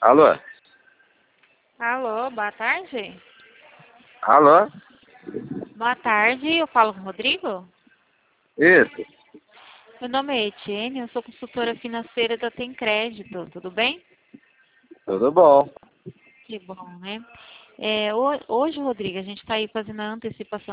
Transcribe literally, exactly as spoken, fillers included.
Alô? Alô, boa tarde. Alô? Boa tarde, eu falo com o Rodrigo? Isso. Meu nome é Etienne, eu sou consultora financeira da Tem Crédito, tudo bem? Tudo bom. Que bom, né? É, ho- hoje, Rodrigo, a gente está aí fazendo a antecipação